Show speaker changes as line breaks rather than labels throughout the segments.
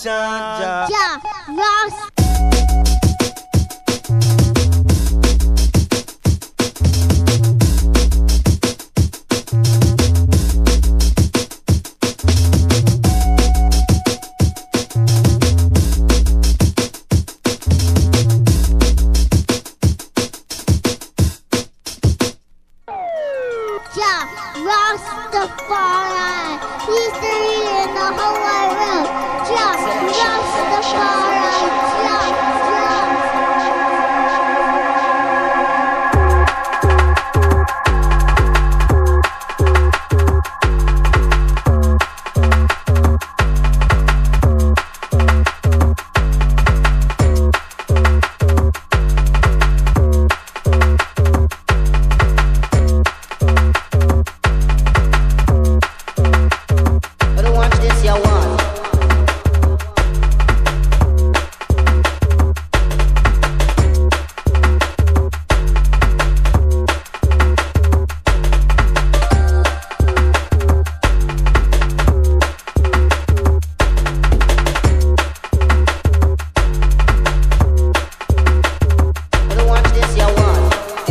Jah,
Jah, Ross. Jah, Rastafari. He's the leader in the whole wide world. Jah, Rastafari. Jah,
I don't watch this, you want. I don't watch this, you want.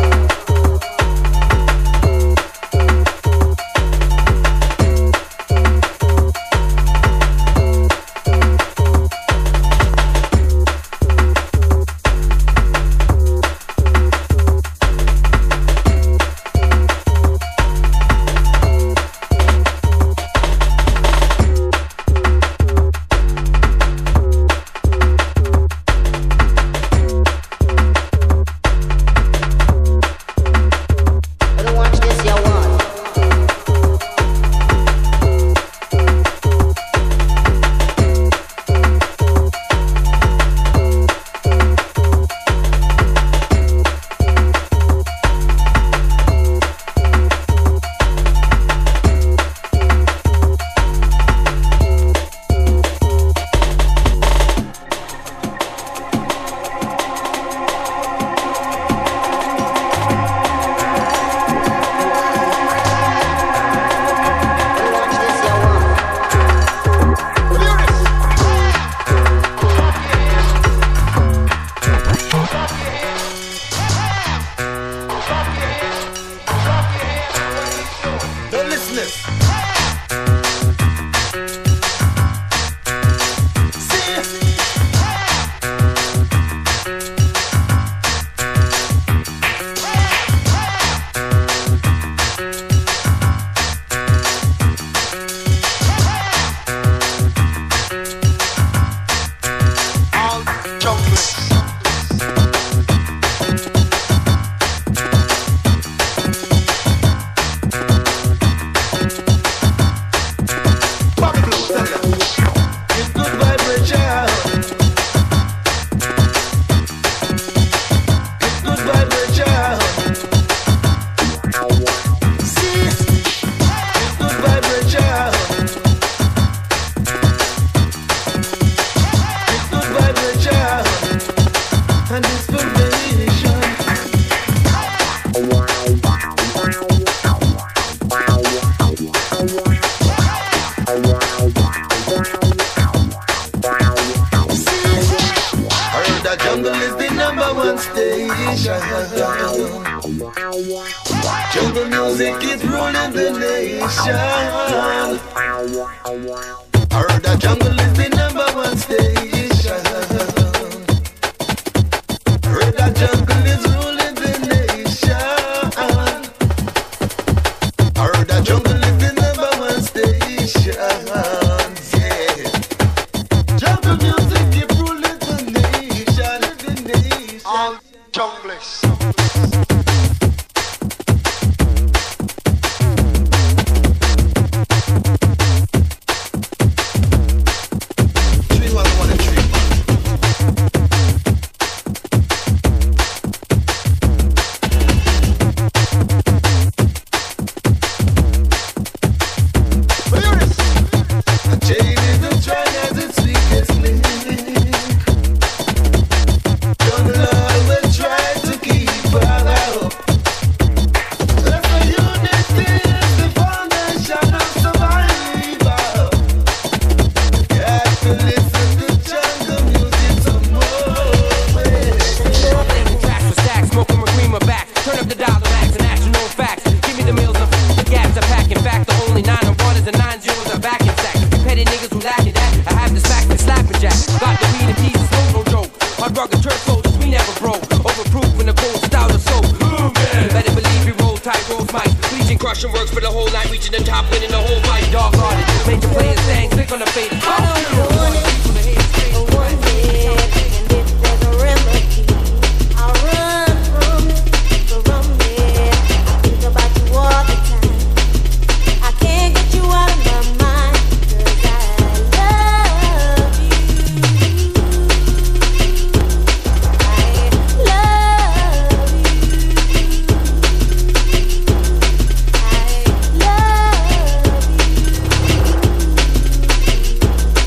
I don't watch this, you want. I don't watch this, you want.
don't listen this. See, all junglers. Bobby Blue, tell ya. It's good vibration. It's good vibration. See, it's good vibration. It's good vibration. And it's good vibration. I heard that jungle is the #1 station. Jungle music is ruling the nation. I heard that jungle is the #1 station. Heard that jungle is ruling the nation. I heard that jungle is the #1 station. Yeah. Jungle music keep ruling the nation. All junglers. Three, one, one, and three.
crushing works for the whole night, reaching the top, winning the whole fight. Dog hearted, major players sang, click on the fade.
I know you want it, but one day, and if there's a remedy, I'll run from it, from it. I think about you all the time. I can't get you out of my mind, 'cause I love you. I love you. I love you.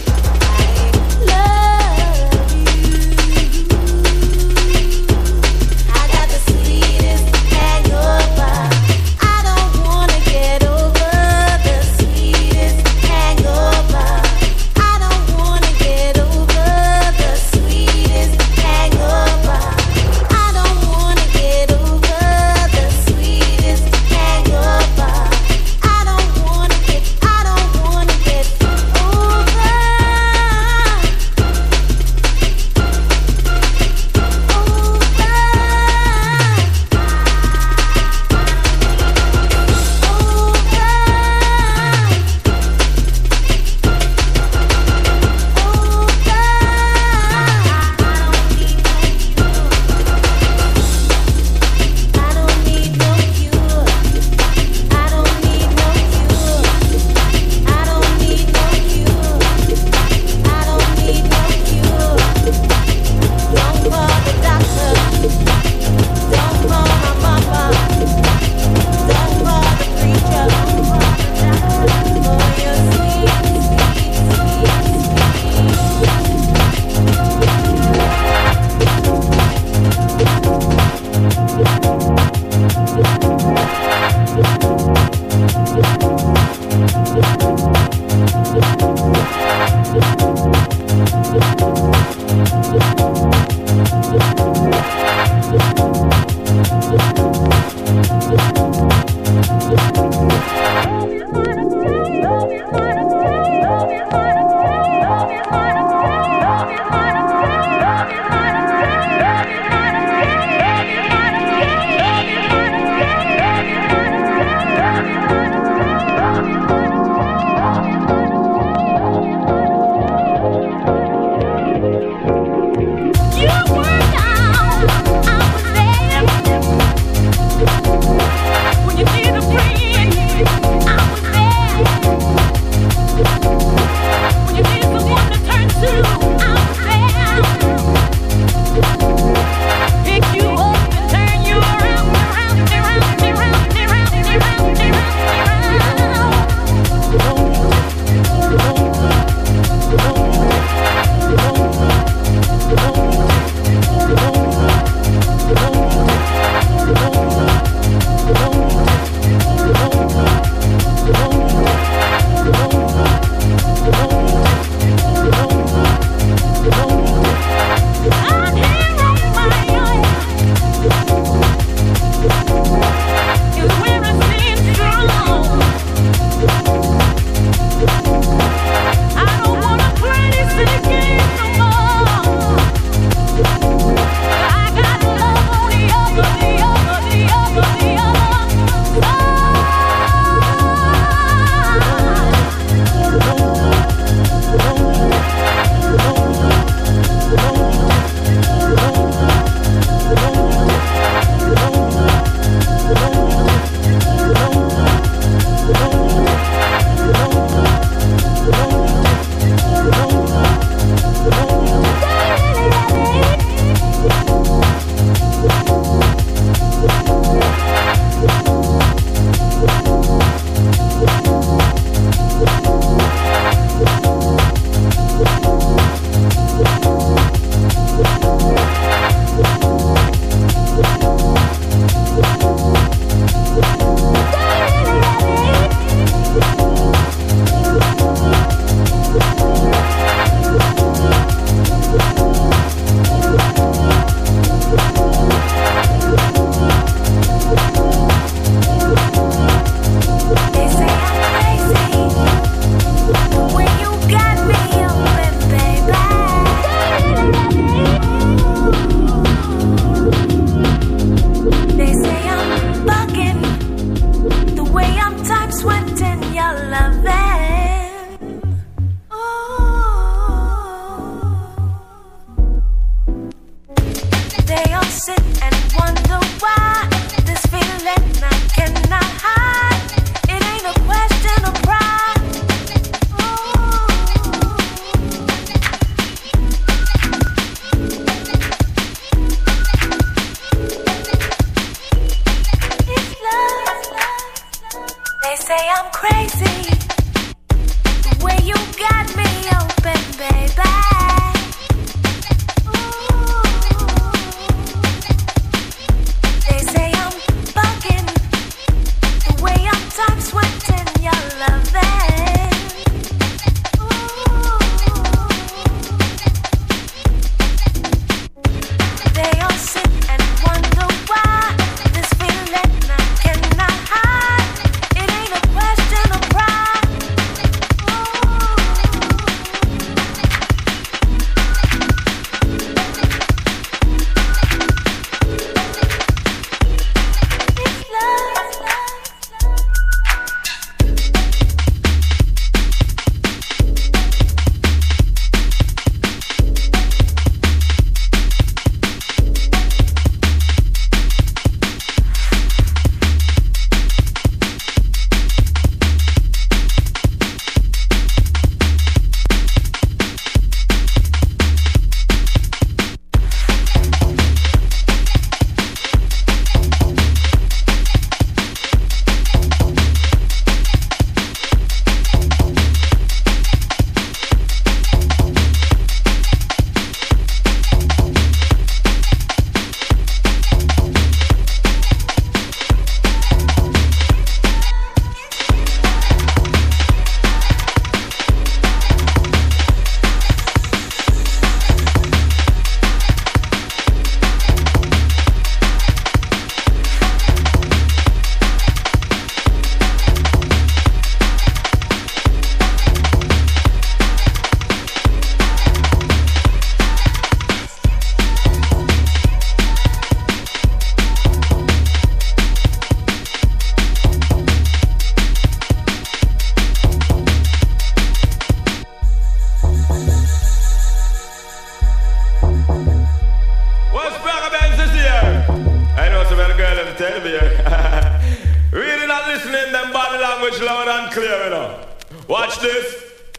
language loud and clear, you know. Watch this.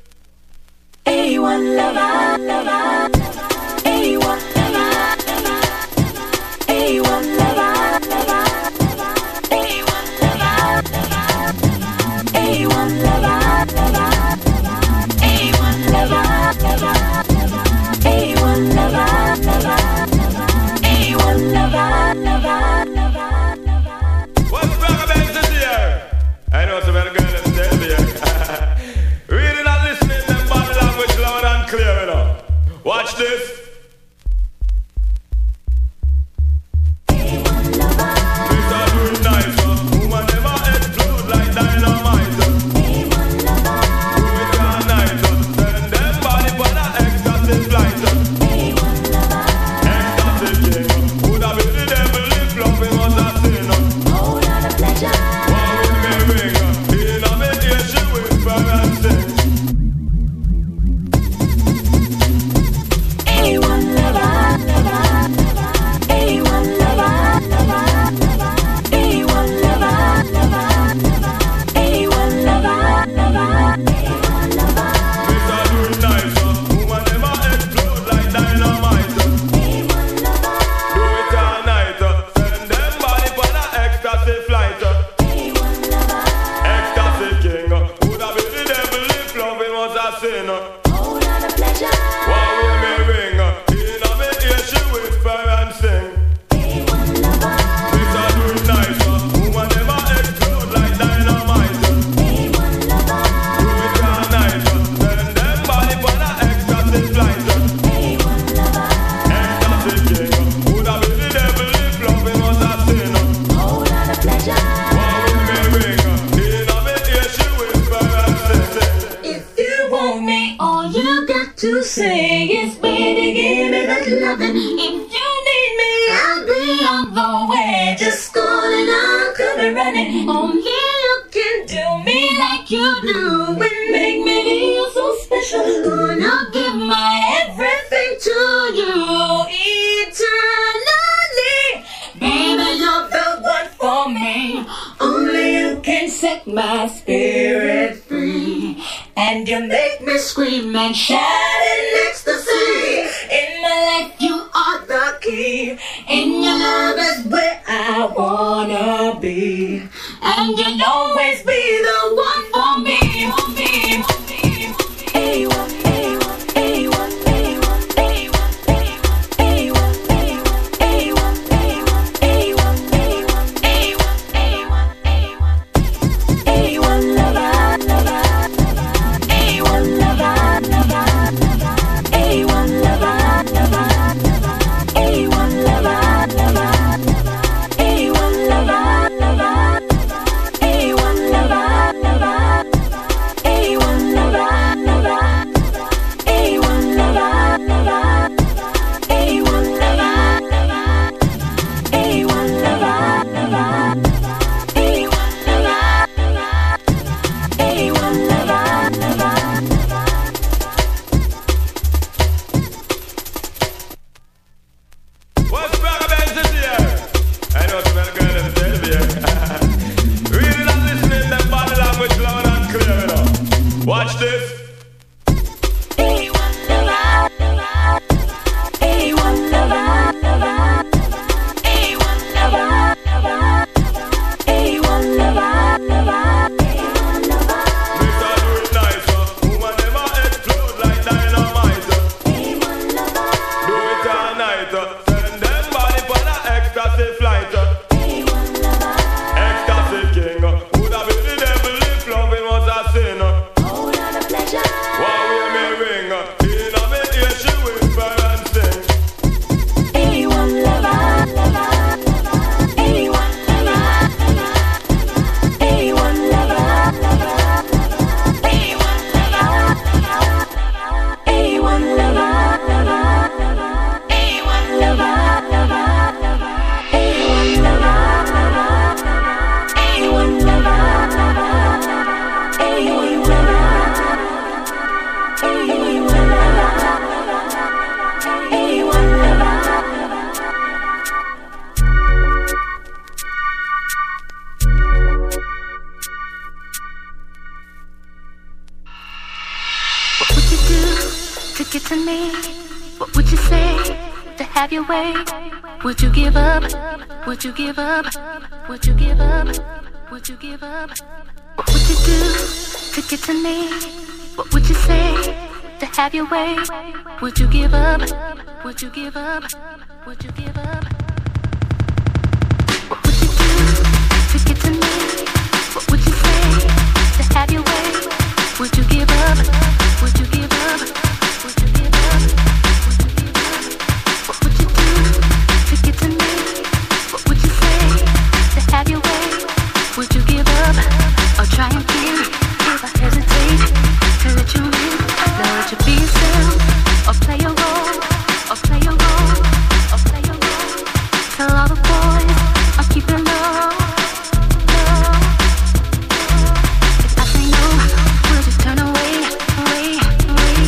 A1 lover, lover, A1 lover, A1 lover, lover, A1 lover, A1 lover, lover, A1 lover, lover, A1 lover, lover, A1 lover, lover, lover.
What's Brother Benz this year? I know it's a better girl that's still here. Reading and listening them body language loud and clear, you know. Watch this. Things are doing nice, woman never explode like dynamite. Do it all night, send them body for the ecstasy flight. Ecstasy king, would have been the devil if loving was a sin.
Oh, not a pleasure.
Why will me ring? In a me ear she whisper and sing.
A1 lover, lover, A1 lover, lover, A1 lover, lover, A1 lover, lover, A1 lover.
Things are doing nice, woman never explode like dynamite. Do it all night, send them body for the ecstasy flight. Ecstasy king, would have been the devil if loving was a sin.
Oh, not a pleasure.
Why will me ring? In a me ear she whisper and sing.
A1 lover,
Things are doing nice, woman never explode like dynamite.
A1 lover,
Do it all night, send them body for the ecstasy flight.
A1 lover.
Ecstasy king, would have been the devil if loving was a sin.
Oh, not a pleasure.
Why will me ring? In a me ear she whisper and sing.
If you want me, all you got to say is, baby, give me that loving. If you need me, I'll be on the way. Just call and I'll come running. Only you can do me like you do and make me feel so special. Gonna give my everything to you eternally. Baby, you're the one for me. Only you can set my spirit free. And you make me scream and shout in ecstasy. In my life you are the key. In your love is where I wanna be. And you'll always be the one for me. For me, for me, for me. A1, A1, A1, A1, A1, A1, A1, A1, A1, lover, lover, A1 lover, lover, A1 lover, lover, A1 lover, lover, A1 lover, lover, A1
do to get to me? What would you say to have your way? Would you give up? Would you give up? Would you give up? Would you give up? What would you do to get to me? What would you say to have your way? Would you give up? Would you give up? Would you give up? What would you do to get to me? What would you say to have your way? Would you give up? Would you give up? Would you give up? Would you give up? What would you do to get to me? What would you say to have your way? Would you give up or try again? If I hesitate to let you in, now let you be yourself or play a role, or play a role, or play a role. Tell all the boys I'll keep it low, low. If I say no, we'll just turn away, away, away.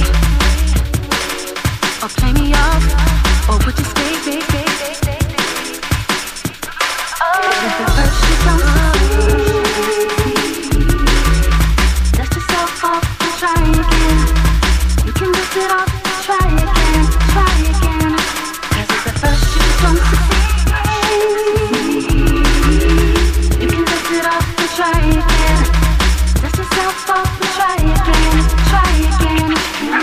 Or play me off, or would you stay, stay, stay, stay, stay? If at first you don't succeed, dust yourself off and try again. You can dust it off, try again, try again. 'Cause if at first you don't succeed, you can dust it off and try again. Dust yourself off and try again, try again.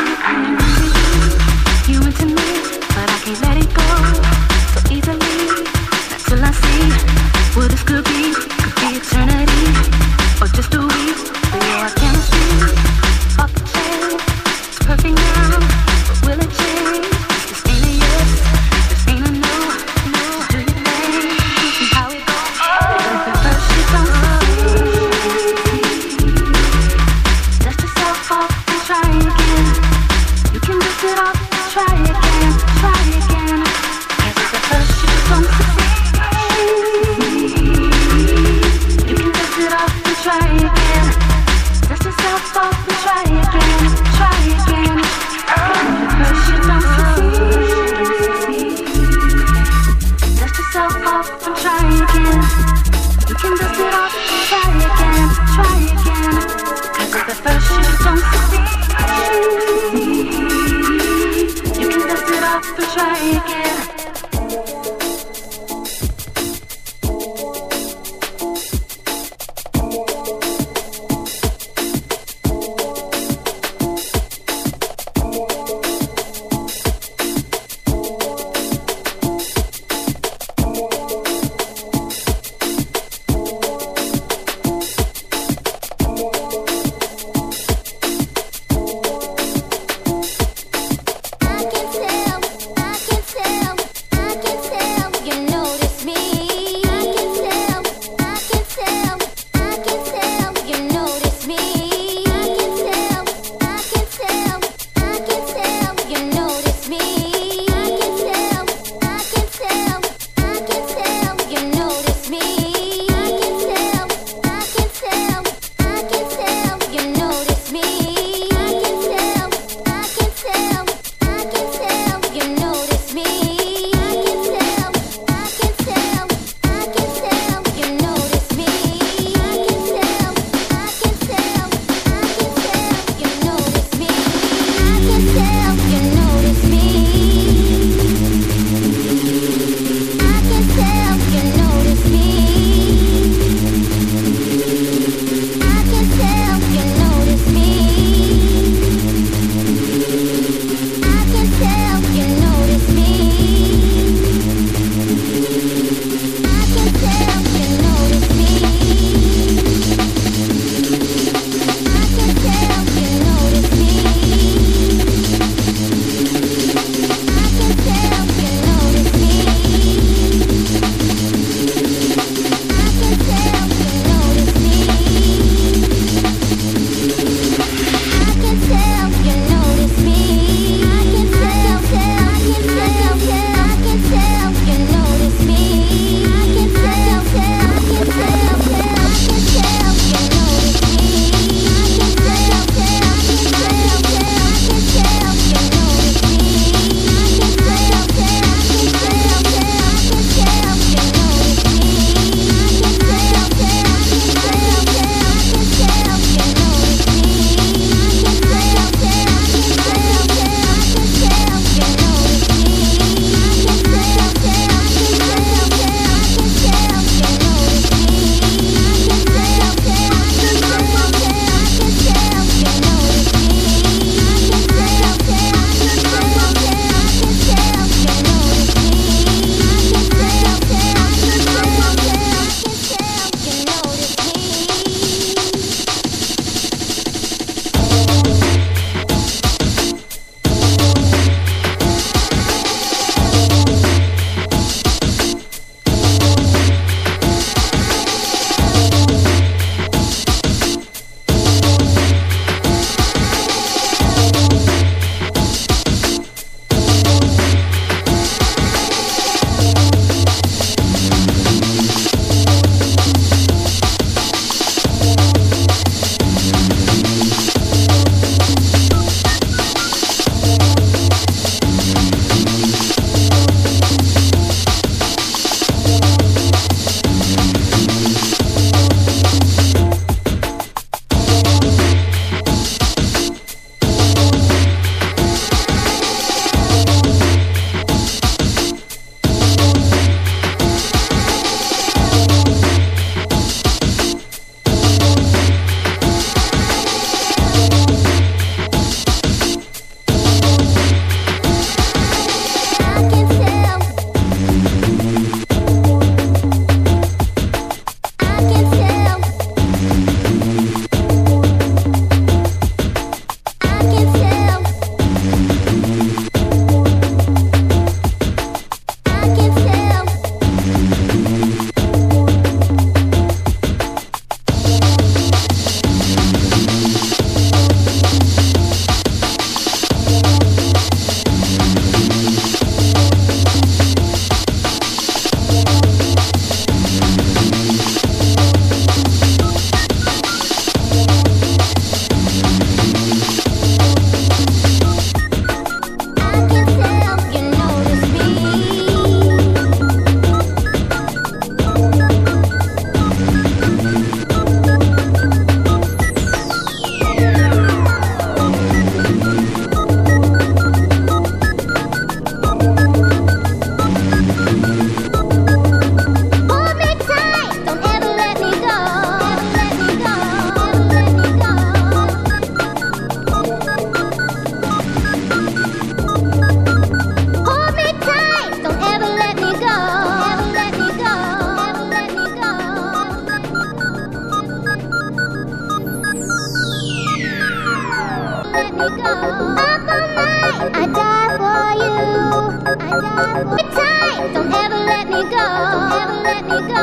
You into me, but I can't let it go so easily. Not till I see what this could be eternity or just a week. But yeah, I can't see off the chain. It's perfect now, but will it change? This ain't a yes, this ain't a no, no. Do your thing, see how it goes. If at first you don't succeed, dust yourself off and try again. You can dust it off, try again, try again. 'Cause if at first you don't succeed, you can dust it off and try again. Dust yourself off and try again, try again. If at first you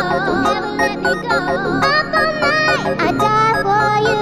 Don't ever let me go. Up all night, I die for you.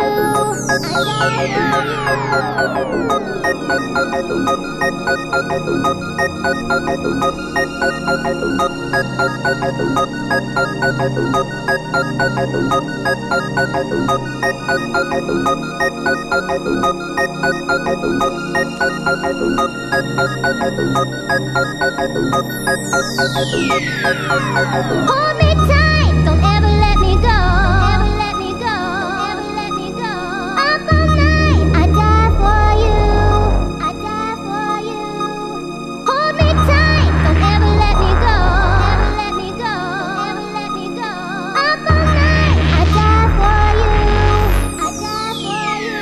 Hold me tight, don't ever let me go. Don't ever let me go. Don't ever let me go. Up all night, I die for you. I die for you. Hold me tight, don't ever let me go. Don't ever let me go. Don't ever let me go. Up all night, I die for you. I die for you.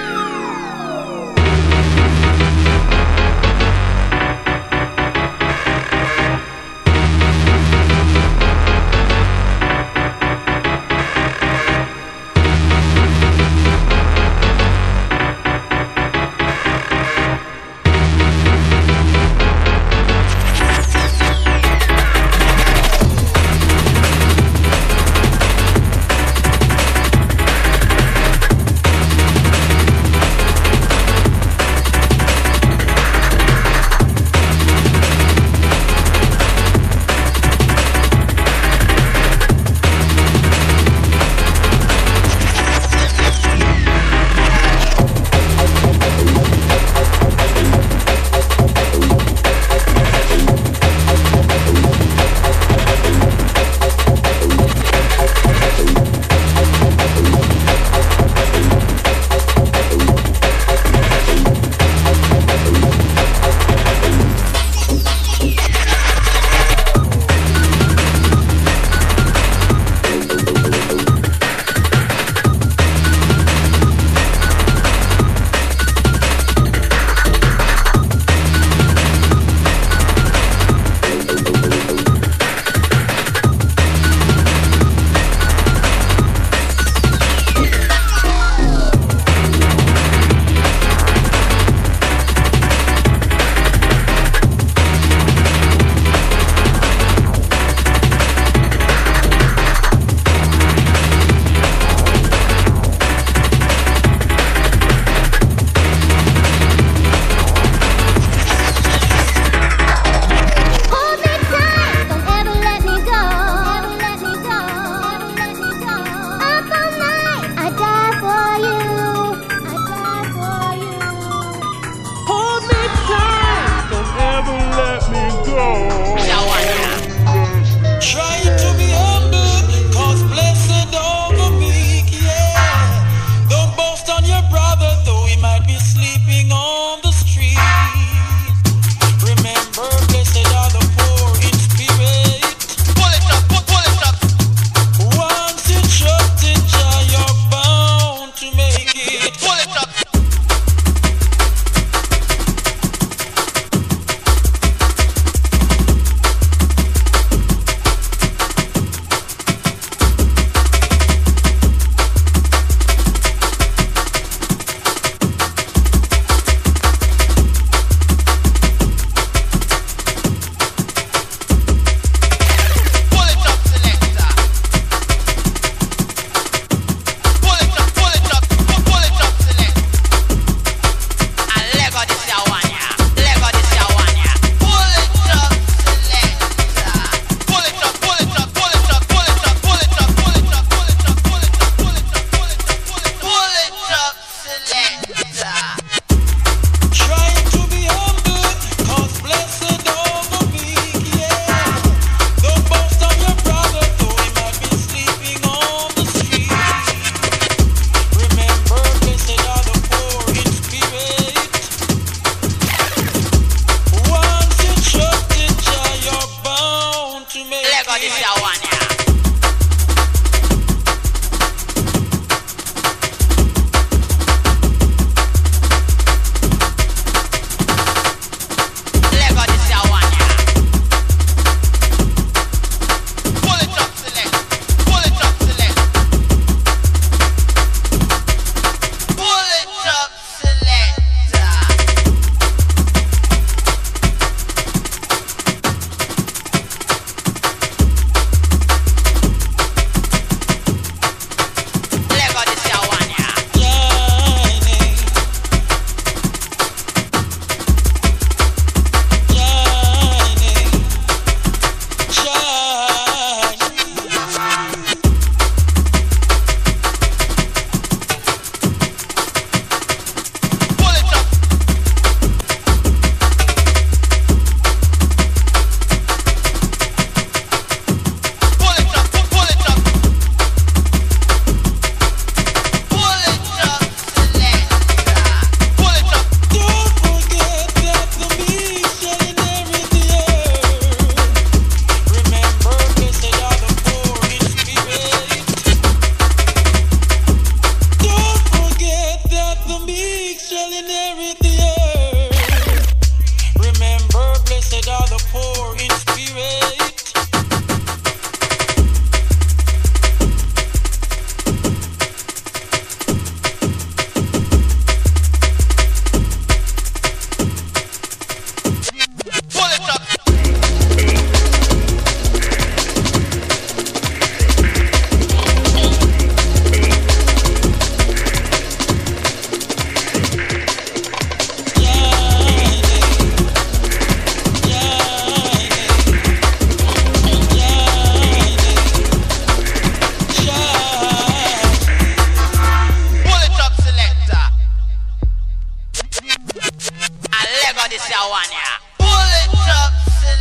this here one, yeah. Bullet drop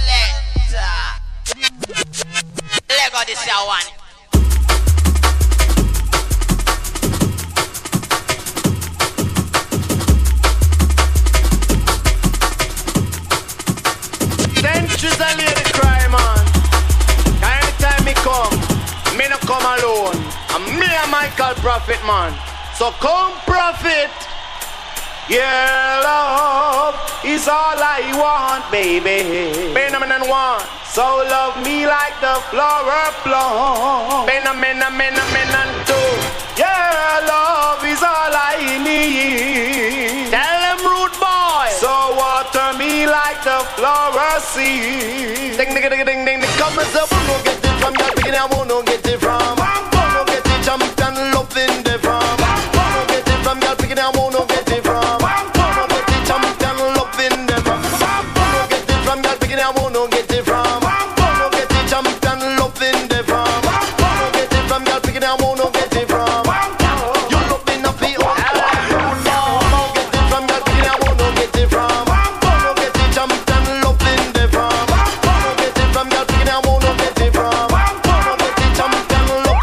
selector. Lego this here one.
Centuries a lady cry, man. Anytime me come, me no come alone. And me a Michael Prophet, man. So come, Prophet. Yeah, love is all I want, baby. Benjamin want. So love me like the flower bloom. Benjamin too. Yeah, love is all I need. Tell them rude boy. So water me like the flower seed. Ding ding ding ding ding. Come and say, wanna get it from your beginning, I wanna get it from. Wanna get it champion loving the from. Wanna get it from your beginning, I wanna get it from. Wanna get it champion loving the from. Wanna get it from your beginning, I wanna get it from. Wanna get it champion loving the from. Wanna get it from your beginning, I wanna get it from. You love me not feel. Wanna get it from your beginning, I wanna get it from. Wanna get it champion loving the from. Wanna get it from your beginning, I wanna get it from. Wanna get it champion loving.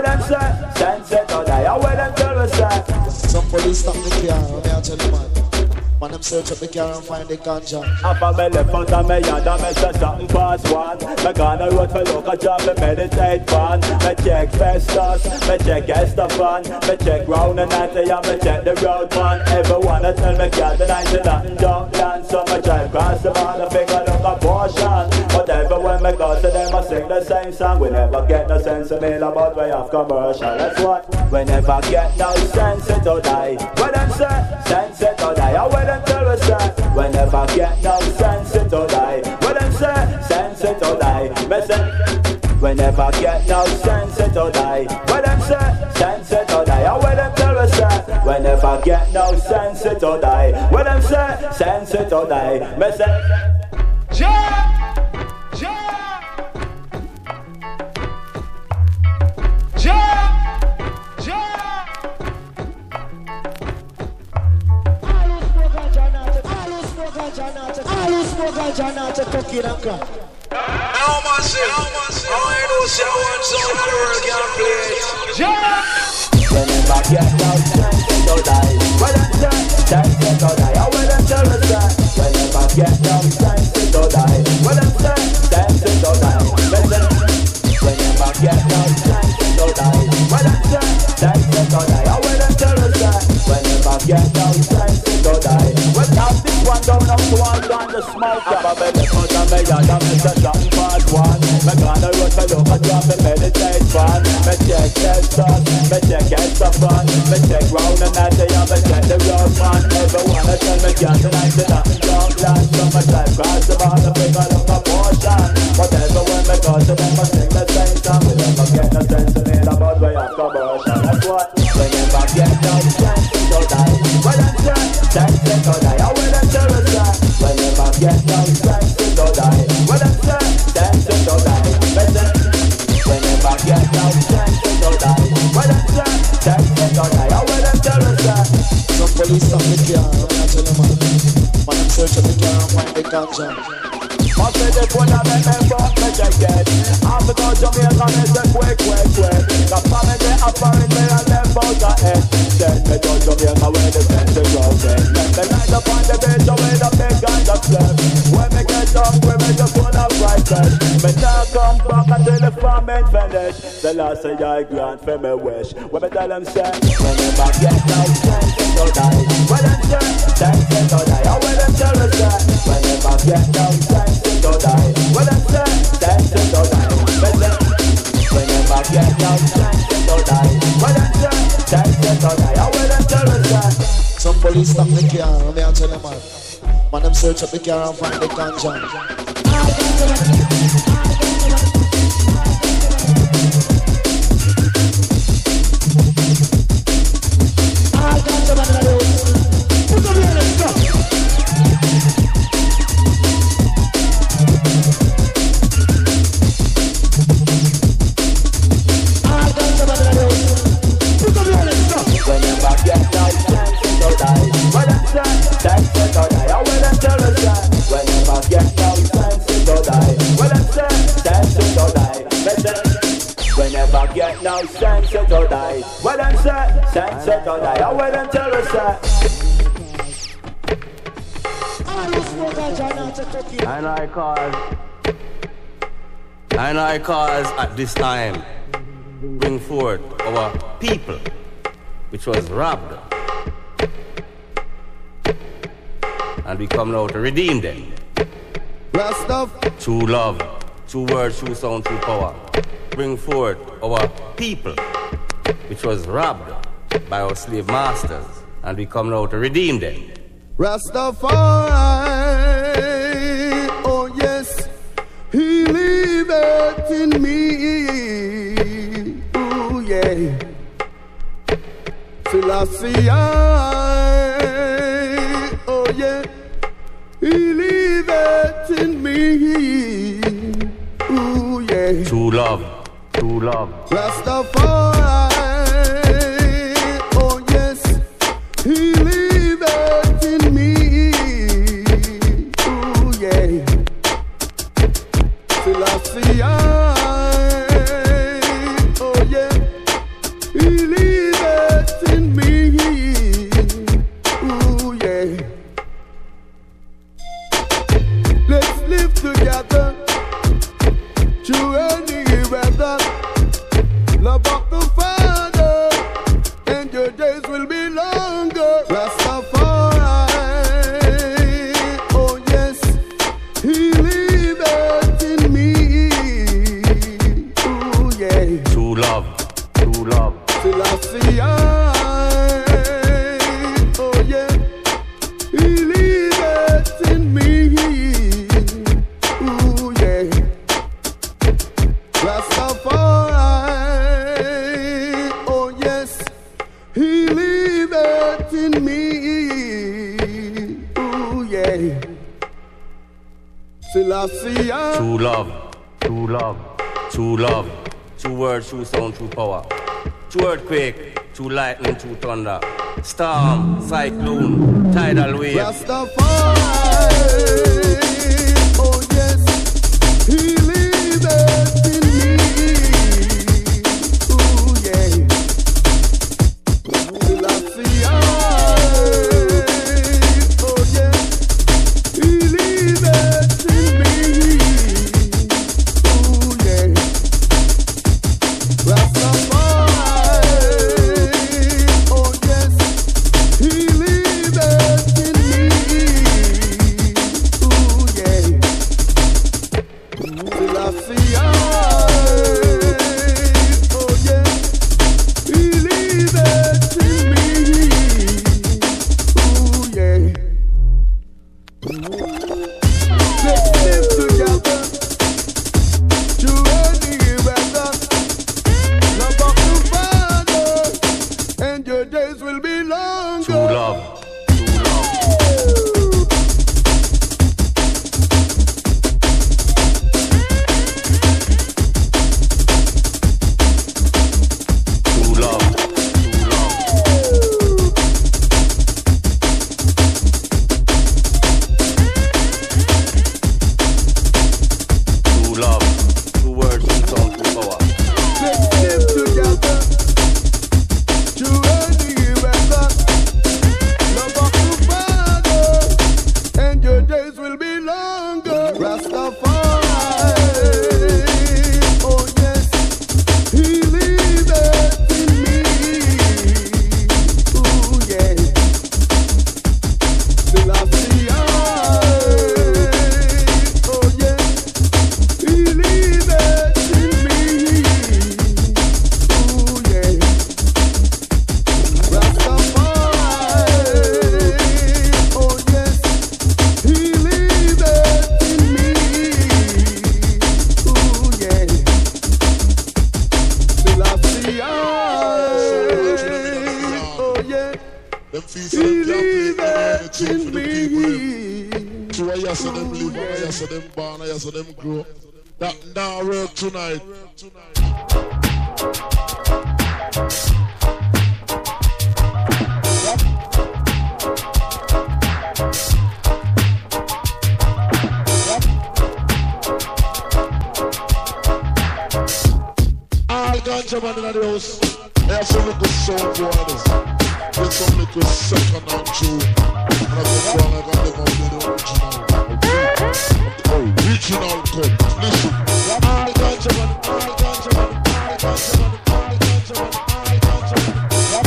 When them say, sense it or die, I when them tell us say.
Some police stop the car, let me tell you man. Man, them search up the car and find the ganja.
After me left out of me yard and me say something past one. Me gonna road for look a job, me meditate pan. Me check Festus, me check Estefan. Me check round and Natty and me check the road man. Everyone a tell me cat the 90 nothing don't land. So me drive across the border, figure look a portion. But everywhere me go to them I sing the same song. We never get no sense of me about way of commercial. That's what we never get no sense it or die. When them say sense it or die, I when them tell us that we never get no sense it or die. When them say sense it or die, me say we never get no sense it or die. When them say sense it or die, I when them tell us that we never get no sense it or die. When them say sense it or die, me say
Ja,
we never get no sense it or die. When them say sense it or die, I when them tell us that we never get no sense it or die. When them say sense it or die, me say we never get no sense it or die. When them say sense it or die, I when them tell us that we never get no sense it or die. When now this one down up to one down the smoke. I'm a belly cut and me yard and me say something part one. Me gonna road for look a job, me meditate fan. Me check Testus, me check Estefan. Me check round and Natty and me check the road man. Everyone a tell me cat the 90 nothing don't land. So me drive across the border, figure look a portion. But everywhere me go to them I sing the same song. We never get no sense in it about way of commercial. That's what we never get no sense in or die. When them say sense it or die, I when them tell us that we never get no sense in or die. When them say sense it or die, we never get no sense in or die. When them say sense it or die, I when them tell us that.
Some police stop the car, let me tell you man. Man, them search up the car and find the ganja.
I say the phone and make me fuck me check it. I'm to go Jamaica and say quick. The family are foreign me and them bout a head. Send me to Jamaica where the fence is broken. Let me light up on the beach where the big guns are slept. When me get hungry me just wanna fried bread. Me now come back until the famine finish. The last say I grant for me wish. When me tell them say we never get no sense it or die. When them say sense it or die, I when them tell us that we never get no sense it or die. When them say sense it or die, we never get no sense it or die. When them say sense it or die, I when them tell us that.
Some police stop the car, let me tell you man. Man, them search up the car and find the ganja.
No sense it or die. Well them say sense it or die. I will them tell us that.
And I cause at this time bring forth our people which was robbed, and we come now to redeem them. True love, true word, true sound, true power. Bring forth our people which was robbed by our slave masters, and we come now to redeem them.
Rastafari, oh yes, he liveth in me. Oh yeah, Selassie, oh yeah, he liveth in me. Oh yeah,
true love, true love.
Rastafari, oh yes, he liveth in me. Oh yeah, Selassie, oh yeah, He liveth in me. Ooh, yeah. Let's live together through any weather. Love of the Father, and your days will be longer. Rastafari, oh yes, He liveth in me. Ooh, yeah.
True love, true love.
Selassie, oh yeah, He liveth in me. Ooh, yeah. Rastafari, oh yes, He liveth in me. Ooh, yeah. Selassie,
True love, true love, true love. True word, true sound, true power. True earthquake, true lightning, true thunder. Storm, cyclone, tidal wave.
Rastafari, oh yes, He liveth in me. Ooh, yeah. Selassie, oh yeah, He liveth in me. Ooh, yeah. Rastafari, oh yes, He liveth in me. Ooh, yeah. Selassie, oh yeah, He liveth in me. Ooh, yeah. Let's live together through any weather. Love of the Father, and your days will be longer.
True love, true love. True love, true love. True love, true words, true sound, true power.
Let's live together through any weather. Love of the Father, and your days will be longer. Rastafari, oh yes, He liveth in me. Ooh, yeah. Selassie, oh yeah, He liveth in me. Ooh, yeah. Rastafari, oh yes, He liveth in me. Ooh, yeah. Selassie, oh yeah, He liveth in me.
So I saw them live, I saw them born, I saw them grow. That now work tonight. All ganja man in the house. I have some little sound boys. With some little second and two. And I go wrong, I got them out there, the original cut. Listen. All ganja man, all ganja man, all ganja man, all ganja man, all ganja man.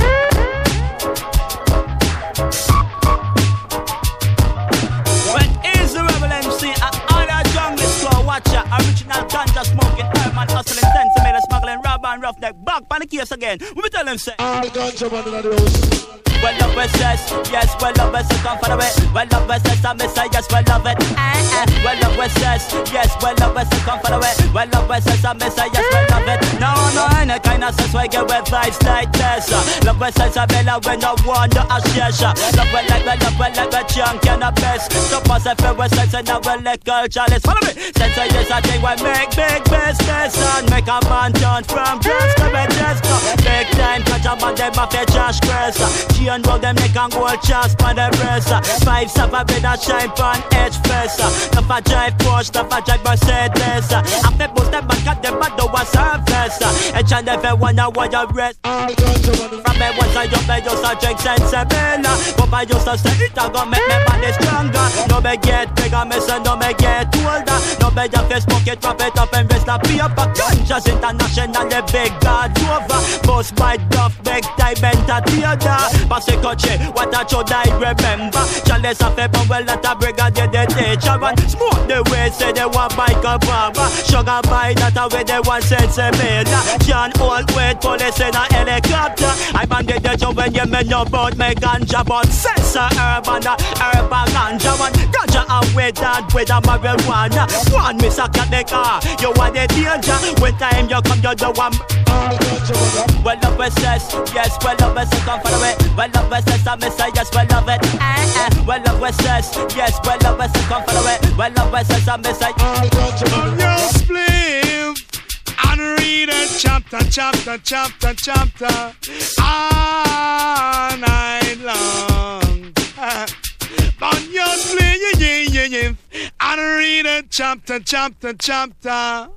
When is the Rebel MC and other jungle store watcher, original ganja smoking, herman hustling, sense, smuggling, rubber and roughneck, back on the case again. We be tell them say,
all ganja man in the house.
Well love it says, yes, well love it says, come for the way. Well love it says, I say, yes, well love it. Well love it says, yes, well love it says, come for the way. Well love it says, I say, yes, well love it. No, any kind of sense where get with vibes like this. Love it says, I bella when I want to share. Love it like a chunk and a best. So pass if it was sense and I will let go, Charlie. Follow me. Sense yes, I think we make big business and make a man turn from drugs to a desk. Big time, catch a man, them off your trash grass. She and roll them neck and gold chance on the breast. Five suffer better shine pan edge face. If I drive Porsche, if I drive Mercedes. I fit most them back at them but do a service. Each and every one I want your rest. From me once I jump, I just a drink sensible. But I just a say it a go make me body stronger. No me get bigger, me say no me get older. No me just face smoke it, wrap it up and rest a paper. Conscious international, the big God over. Most by duff, big time entertainer. Pass a country, what I should I remember. Chalice a paper, well at a brigadier, the teacher. And smoke the way, say they want bike a barber. Sugar by that away, they want sense a miller. Can't hold weight, police in a helicopter. I banded the job when you men know about me ganja. But sensor urban, urban ganja. One ganja away that with a marijuana. One miss a cat the car, you want the danger. When time you come, you do one. Well love it says, yes, well love it says, come follow it. Well love it says, I miss it, yes, well love it. Well love it says, yes, well love it says, come follow it. Well love it says, I miss it.
On your sleeve and read a chapter all night long. On your sleeve and read a chapter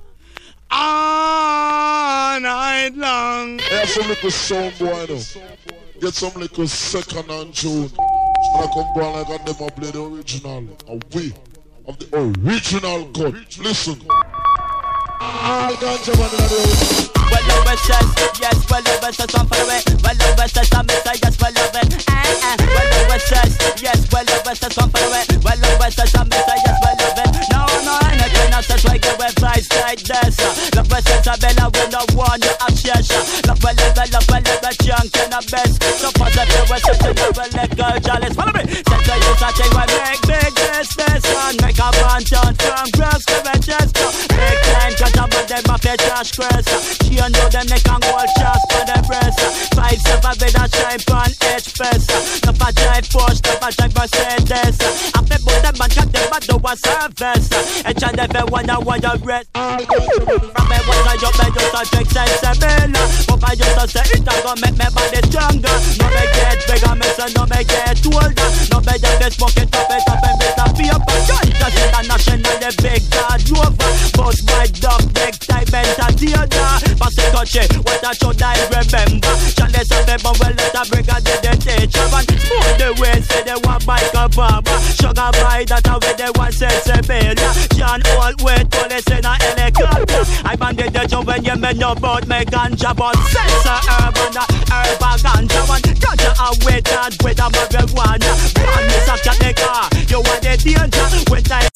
all night long.
Have some little sound boy now. Get some little second hand tune. And I come down like I never play the original. A way of the original cut. Listen. All ganja man in the house.
Well love it says, yes, well love it says, come follow it. Well love it says, I miss it, yes, well love it. Well love it says, yes, well love it says, come follow it. Well love it says, I miss it, yes, well love it. No, anything else says, like a advice like this. Love it says, I bella with no one, you obsession. Love it, junk and the best. So positive, we're such a never let go, jealous. Follow me. Since I use that thing, I make big business and make a run down from grass to Manchester. Big time, cause I'm on them, my fair trash grass. She and know them, they can gold chance for the breast. 5-7 with a shine pan edge face. No for drive Porsche, no for drive Mercedes. I fit both them and cut them, but do a service. Each and every one I want your rest. From me once I jump, I just a drink sensible. But I just a say it a go make me body stronger. No me get bigger, me say no me get older. No me just smoke it up and make a paper. Conscious international, the big God over. Most my dog, big time entertainer. Pass the country, what I should I remember. Chalice a paper, well let a brigadier, the teacher. And smoke the way, say they want bike a barber. Sugar by that away, they want sensible. Can't hold weight, police in a helicopter. I banded the job when you men know about me ganja. But sensor urban ganja. One ganja away that with a marijuana. One miss a cat the car, you want the danger. When time